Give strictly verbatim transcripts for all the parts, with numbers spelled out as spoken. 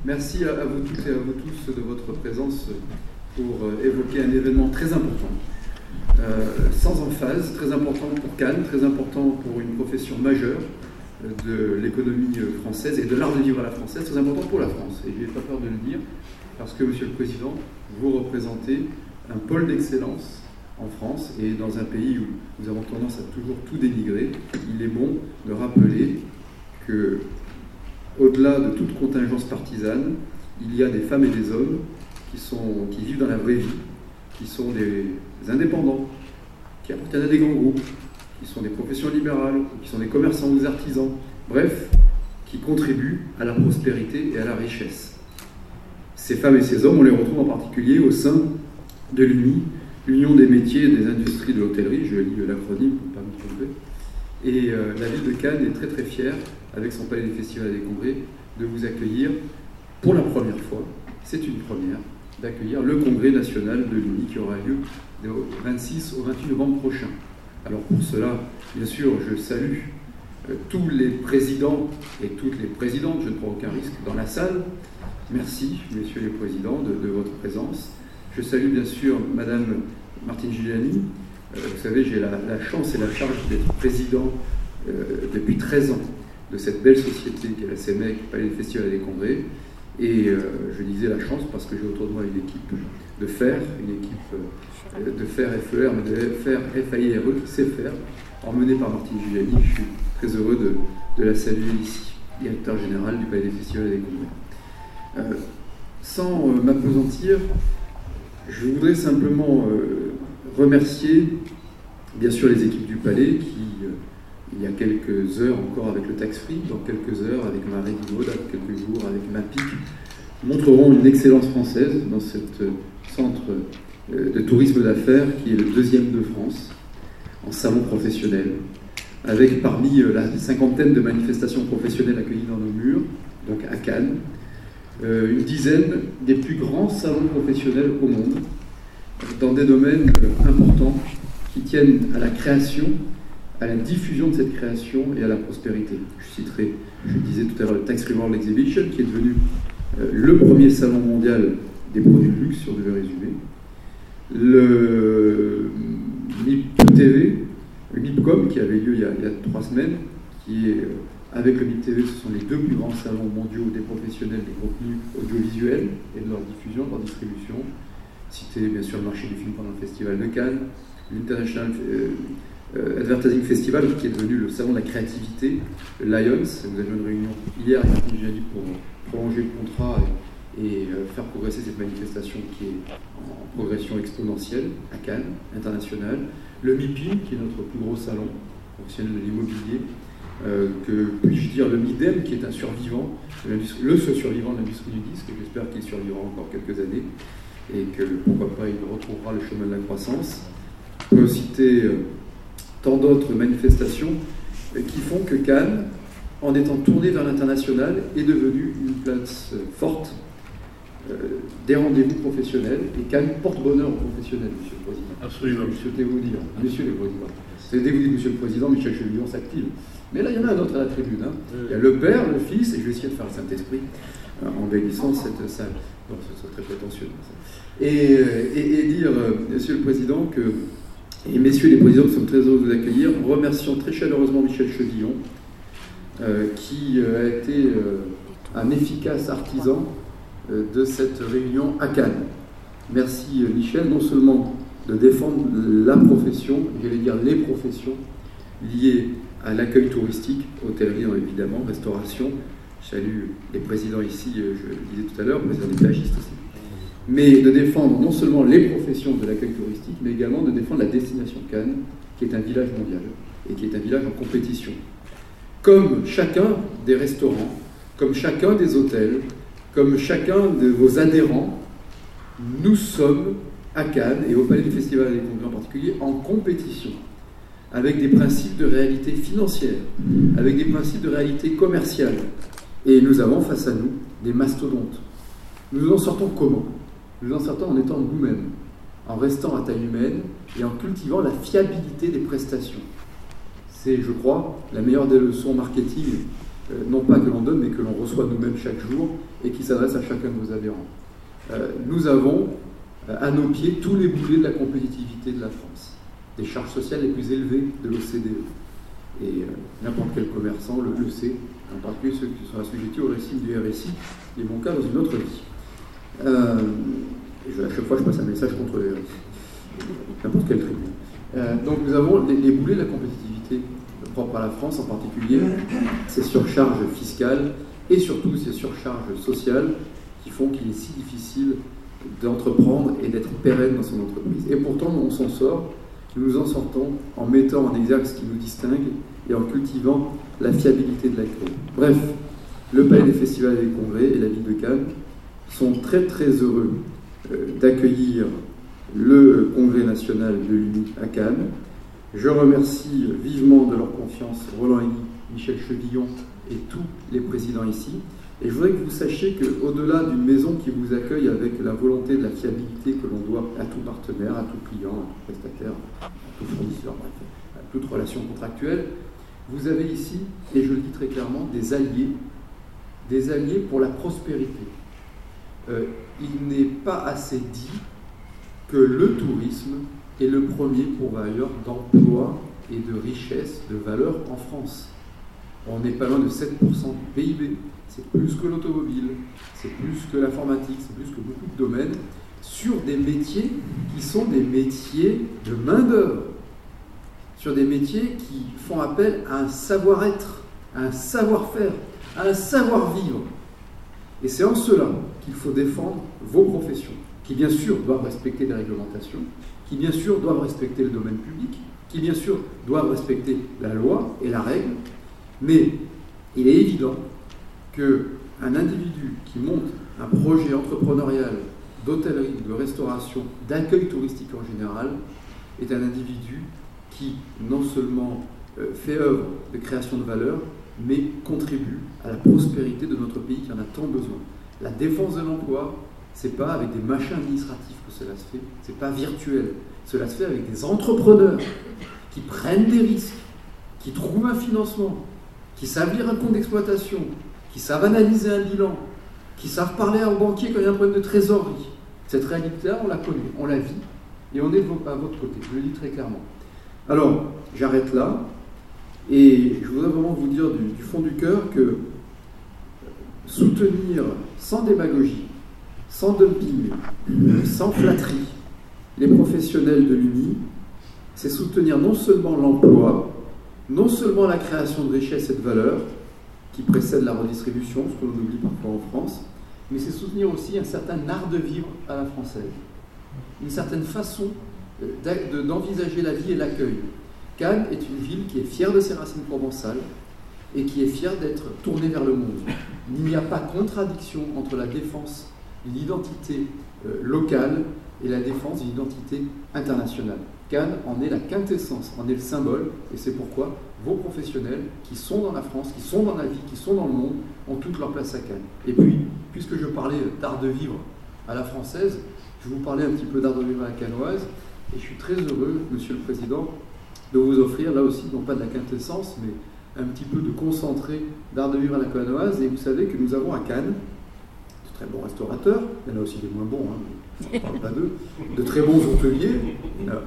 Merci à vous toutes et à vous tous de votre présence pour évoquer un événement très important, euh, sans emphase, très important pour Cannes, très important pour une profession majeure de l'économie française et de l'art de vivre à la française, très important pour la France. Et je n'ai pas peur de le dire, parce que, Monsieur le Président, vous représentez un pôle d'excellence en France, et dans un pays où nous avons tendance à toujours tout dénigrer, il est bon de rappeler que, au-delà de toute contingence partisane, il y a des femmes et des hommes qui, sont, qui vivent dans la vraie vie, qui sont des indépendants, qui appartiennent à des grands groupes, qui sont des professions libérales, qui sont des commerçants ou des artisans, bref, qui contribuent à la prospérité et à la richesse. Ces femmes et ces hommes, on les retrouve en particulier au sein de l'U M I, l'Union des métiers et des industries de l'hôtellerie, je lis l'acronyme pour ne pas me tromper, et euh, la ville de Cannes est très très fière, avec son palais des festivals et des congrès, de vous accueillir pour la première fois, c'est une première, d'accueillir le congrès national de l'U M I qui aura lieu du vingt-six au vingt-huit novembre prochain. Alors pour cela, bien sûr, je salue euh, tous les présidents et toutes les présidentes, je ne prends aucun risque, dans la salle. Merci, messieurs les présidents, de, de votre présence. Je salue bien sûr Madame Martine Giuliani. Euh, vous savez, j'ai la, la chance et la charge d'être président euh, depuis treize ans de cette belle société qu'est la C E M E C, Palais des Festivals et des Congrès. Et euh, je disais la chance parce que j'ai autour de moi une équipe de fer, une équipe euh, de fer F E R, mais de fer F A I R E qui sait faire, emmenée par Martine Giuliani. Je suis très heureux de, de la saluer ici, directeur général du Palais des Festivals et des Congrès. Euh, sans euh, m'appesantir, je voudrais simplement euh, remercier bien sûr les équipes du Palais qui, euh, il y a quelques heures encore avec le tax-free, dans quelques heures avec Marie Guinaud, dans quelques jours avec MAPIC, montreront une excellence française dans ce centre euh, de tourisme d'affaires qui est le deuxième de France en salon professionnel, avec parmi euh, la cinquantaine de manifestations professionnelles accueillies dans nos murs, donc à Cannes, Euh, une dizaine des plus grands salons professionnels au monde, dans des domaines euh, importants qui tiennent à la création, à la diffusion de cette création et à la prospérité. Je citerai, je disais tout à l'heure, le Tax Free World Exhibition, qui est devenu euh, le premier salon mondial des produits de luxe, si on devait résumer. Le M I P T V, le MIPCOM, qui avait lieu il y a, il y a trois semaines, qui est... Euh, Avec le M I P T V, ce sont les deux plus grands salons mondiaux des professionnels des contenus audiovisuels et de leur diffusion, de leur distribution. Citer bien sûr le marché du film pendant le Festival de Cannes, l'International euh, Advertising Festival qui est devenu le salon de la créativité, le Lions. Nous avions une réunion hier avec Martin Giuliani pour prolonger le contrat et, et euh, faire progresser cette manifestation qui est en progression exponentielle à Cannes, internationale. Le M I P I, qui est notre plus gros salon professionnel de l'immobilier. Euh, que puis-je dire le MIDEM, qui est un survivant, le seul survivant de l'industrie du disque, et j'espère qu'il survivra encore quelques années, et que pourquoi pas il retrouvera le chemin de la croissance. On peut citer euh, tant d'autres manifestations euh, qui font que Cannes, en étant tournée vers l'international, est devenue une place euh, forte euh, des rendez-vous professionnels, et Cannes porte bonheur aux professionnels, Monsieur le Président. Absolument. Je souhaitais vous dire, Monsieur le Président. C'est dès que vous dites Monsieur le Président, Michel Chevillon s'active. Mais là, il y en a d'autres à la tribune. Hein. Il y a le Père, le Fils, et je vais essayer de faire le Saint-Esprit euh, en bénissant cette salle. Bon, ce serait très prétentieux. Et, et, et dire, euh, Monsieur le Président, que, et Messieurs les Présidents, nous sommes très heureux de vous accueillir. Remercions très chaleureusement Michel Chevillon, euh, qui euh, a été euh, un efficace artisan euh, de cette réunion à Cannes. Merci euh, Michel, non seulement de défendre la profession, j'allais dire les professions liées à l'accueil touristique, hôtellerie évidemment, restauration. Je salue les présidents ici, je le disais tout à l'heure, le président des plagistes aussi. Mais de défendre non seulement les professions de l'accueil touristique, mais également de défendre la destination Cannes, qui est un village mondial et qui est un village en compétition. Comme chacun des restaurants, comme chacun des hôtels, comme chacun de vos adhérents, nous sommes à Cannes et au Palais du Festival et des Congrès en particulier en compétition, avec des principes de réalité financière, avec des principes de réalité commerciale. Et nous avons face à nous des mastodontes. Nous en sortons comment? Nous en sortons en étant nous-mêmes, en restant à taille humaine et en cultivant la fiabilité des prestations. C'est, je crois, la meilleure des leçons marketing euh, non pas que l'on donne, mais que l'on reçoit nous-mêmes chaque jour et qui s'adresse à chacun de nos adhérents. Euh, nous avons euh, à nos pieds tous les boulets de la compétitivité de la France, des charges sociales les plus élevées de l'O C D E. Et euh, n'importe quel commerçant le, le sait, en particulier ceux qui sont assujettis au régime du R S I, qui est mon cas dans une autre vie. Euh, et je, à chaque fois, je passe un message contre le R S I, n'importe quel tribunal. Euh, donc nous avons les, les boulets de la compétitivité propre à la France, en particulier ces surcharges fiscales et surtout ces surcharges sociales qui font qu'il est si difficile d'entreprendre et d'être pérenne dans son entreprise. Et pourtant, on s'en sort, nous nous en sortons en mettant en exergue ce qui nous distingue et en cultivant la fiabilité de l'accueil. Bref, le Palais des Festivals et des Congrès et la ville de Cannes sont très très heureux euh, d'accueillir le Congrès national de l'U N I à Cannes. Je remercie vivement de leur confiance Roland Henny, Michel Chevillon et tous les présidents ici. Et je voudrais que vous sachiez qu'au-delà d'une maison qui vous accueille avec la volonté de la fiabilité que l'on doit à tout partenaire, à tout client, à tout prestataire, à tout fournisseur, bref, à toute relation contractuelle, vous avez ici, et je le dis très clairement, des alliés, des alliés pour la prospérité. Euh, il n'est pas assez dit que le tourisme est le premier pourvoyeur d'emploi et de richesse, de valeur en France. On n'est pas loin de sept pour cent du P I B, c'est plus que l'automobile, c'est plus que l'informatique, c'est plus que beaucoup de domaines, sur des métiers qui sont des métiers de main-d'œuvre, sur des métiers qui font appel à un savoir-être, à un savoir-faire, à un savoir-vivre. Et c'est en cela qu'il faut défendre vos professions, qui bien sûr doivent respecter les réglementations, qui bien sûr doivent respecter le domaine public, qui bien sûr doivent respecter la loi et la règle, mais il est évident qu'un individu qui monte un projet entrepreneurial d'hôtellerie, de restauration, d'accueil touristique en général, est un individu qui non seulement euh, fait œuvre de création de valeur, mais contribue à la prospérité de notre pays qui en a tant besoin. La défense de l'emploi, ce n'est pas avec des machins administratifs que cela se fait, ce n'est pas virtuel. Cela se fait avec des entrepreneurs qui prennent des risques, qui trouvent un financement, qui savent lire un compte d'exploitation, qui savent analyser un bilan, qui savent parler à un banquier quand il y a un problème de trésorerie. Cette réalité-là, on la connaît, on la vit, et on est à votre côté, je le dis très clairement. Alors, j'arrête là, et je voudrais vraiment vous dire du, du fond du cœur que soutenir sans démagogie, sans dumping, sans flatterie, les professionnels de l'U N I, c'est soutenir non seulement l'emploi, non seulement la création de richesse et de valeur, qui précède la redistribution, ce que l'on oublie parfois en France, mais c'est soutenir aussi un certain art de vivre à la française, une certaine façon d'envisager la vie et l'accueil. Cannes est une ville qui est fière de ses racines provençales et qui est fière d'être tournée vers le monde. Il n'y a pas contradiction entre la défense de l'identité euh, locale et la défense de l'identité internationale. Cannes en est la quintessence, en est le symbole, et c'est pourquoi vos professionnels qui sont dans la France, qui sont dans la vie, qui sont dans le monde, ont toute leur place à Cannes. Et puis, puisque je parlais d'art de vivre à la française, je vais vous parler un petit peu d'art de vivre à la cannoise, et je suis très heureux, Monsieur le Président, de vous offrir, là aussi, non pas de la quintessence, mais un petit peu de concentré d'art de vivre à la cannoise. Et vous savez que nous avons à Cannes de très bons restaurateurs, il y en a aussi des moins bons, hein, on ne parle pas d'eux, de très bons hôteliers, il y en a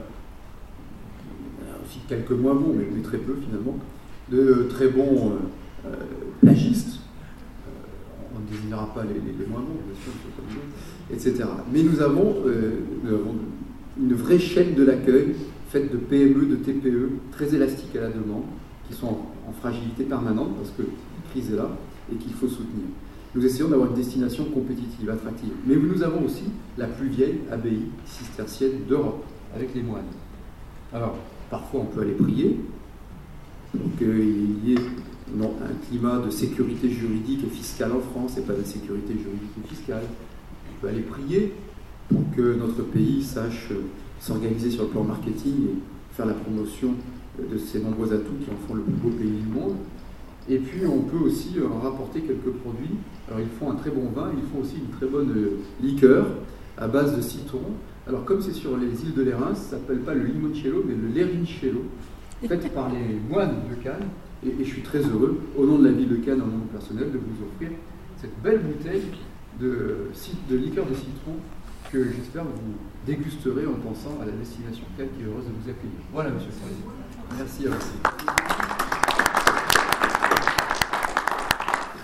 aussi quelques moins bons, mais, mais très peu finalement, de très bons euh, euh, plagistes, euh, on ne désignera pas les, les, les moins bons, bien sûr, et cetera. Mais nous avons, euh, nous avons une vraie chaîne de l'accueil faite de P M E, de T P E, très élastiques à la demande, qui sont en, en fragilité permanente parce que la crise est là et qu'il faut soutenir. Nous essayons d'avoir une destination compétitive, attractive. Mais nous avons aussi la plus vieille abbaye cistercienne d'Europe, avec les moines. Alors, parfois on peut aller prier pour qu'il y ait non, un climat de sécurité juridique et fiscale en France et pas de sécurité juridique et fiscale. On peut aller prier pour que notre pays sache s'organiser sur le plan marketing et faire la promotion de ces nombreux atouts qui en font le plus beau pays du monde. Et puis on peut aussi en rapporter quelques produits. Alors ils font un très bon vin, ils font aussi une très bonne liqueur à base de citron. Alors comme c'est sur les îles de l'Érins, ça ne s'appelle pas le limoncello, mais le lerincello, fait par les moines de Cannes, Et, et je suis très heureux, au nom de la ville de Cannes, au nom personnel, de vous offrir cette belle bouteille de, de liqueur de citron que j'espère vous dégusterez en pensant à la destination Cannes qui est heureuse de vous accueillir. Voilà, monsieur le Président. Merci à vous.